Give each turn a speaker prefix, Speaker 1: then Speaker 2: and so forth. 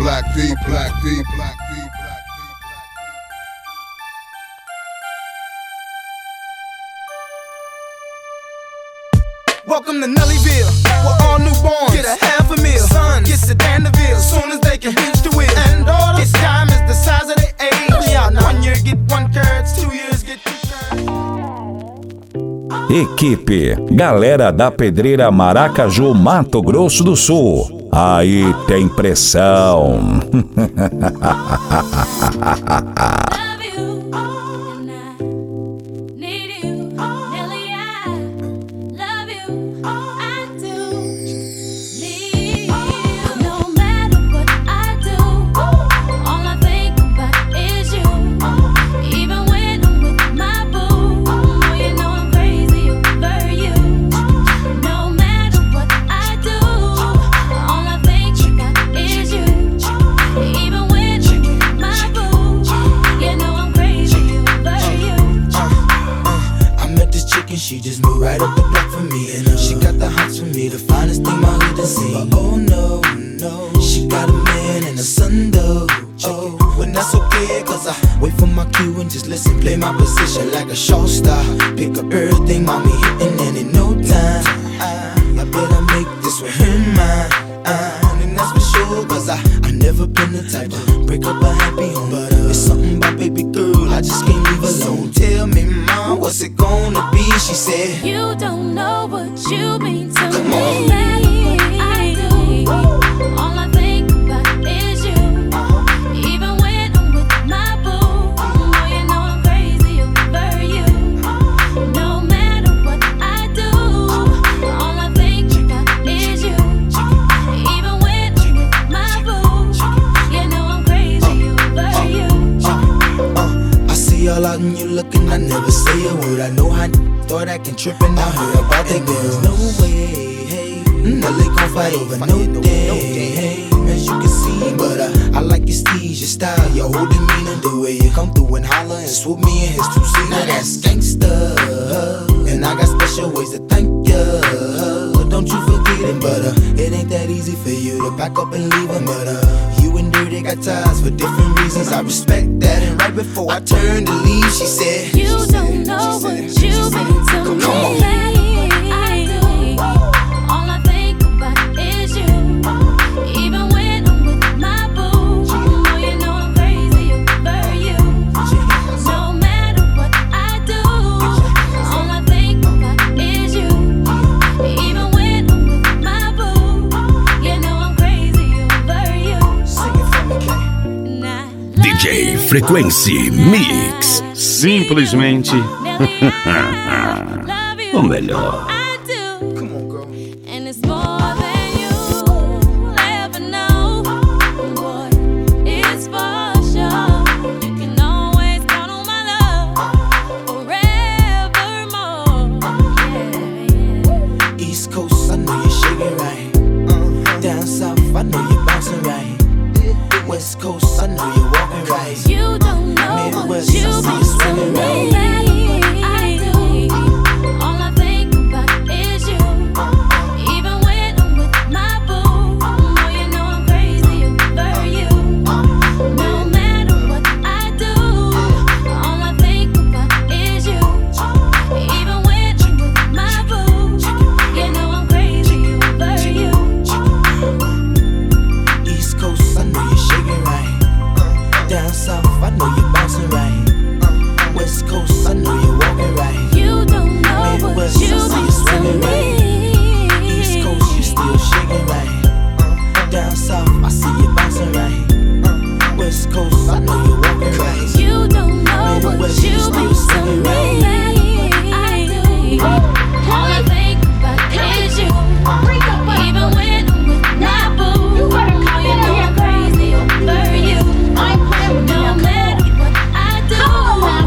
Speaker 1: black people, black people, black people.
Speaker 2: Welcome to Nellyville, where all newborns get a half a meal. Son gets a Danderville, soon as they can reach the wheel. And daughters get diamonds the size of their age. Yeah, 1 year get 1 carat, 2 years get 2 carats.
Speaker 3: Equipe, galera da Pedreira Maracaju, Mato Grosso do Sul. Aí tem pressão.
Speaker 2: She just moved right up the block for me, and she got the hots for me, the finest thing my hood has seen. But oh no, no, she got a man and a son though. Oh, but that's okay, cause I wait for my cue and just listen, play my position like a show star. Pick up everything, mommy hitting, and in no time I better make this with her mine. And that's for sure, cause I never been the type to break up a happy home. But it's something about baby girl, I just can't leave alone. Tell me, mom, what's it gonna be? She said,
Speaker 4: you don't know what you mean to
Speaker 2: come
Speaker 4: me.
Speaker 2: on.
Speaker 4: I do. All I think about is you. Even when I'm with my boo, oh, you know I'm crazy over you. No matter what I do, all I think about is you. Even when I'm with my boo, you know I'm crazy over you.
Speaker 2: I see all out and you looking, I never say a word. I know how thought I can trip and I heard about that girl. No way, hey, Nelly gon' fight over no day, hey, as you can see. But I like your steez, your style, your whole demeanor, the way you come through and holler and swoop me in his two-seater. Now that's gangsta, and I got special ways to thank ya. Don't you forget it, but it ain't that easy for you to back up and leave him. But you and Dirty got ties for different reasons. I respect that, and right before I turned to leave, she said,
Speaker 4: you don't know what you mean to me.
Speaker 2: Come on.
Speaker 4: I do. All I think about is you. Even when I'm with my boo, oh, you know I'm crazy over you. No matter what I do, all I think about is you. Even when I'm with my boo, you know I'm crazy over you.
Speaker 2: Sing it for me, Kay.
Speaker 3: DJ Frequency Mix.
Speaker 5: Simplesmente o melhor.
Speaker 2: Come on, girl.
Speaker 4: And it's more than you ever know. Boy, it's for sure. You can always count on my love forevermore. Yeah.
Speaker 2: East Coast, I know you're shaking right. Down South, I know you're bouncing right. West Coast, I know you're walking right.
Speaker 4: You don't know what
Speaker 2: Midwest,
Speaker 4: you
Speaker 2: I see
Speaker 4: mean
Speaker 2: you swinging
Speaker 4: to
Speaker 2: right.
Speaker 4: me. I do. All I think about is you. Even when I'm with my boo, oh, you know I'm crazy over you. No matter what I do, all I think about is you. Even when I'm with my boo, you know I'm crazy over you.
Speaker 2: East Coast, I know you're shaking right. Down South,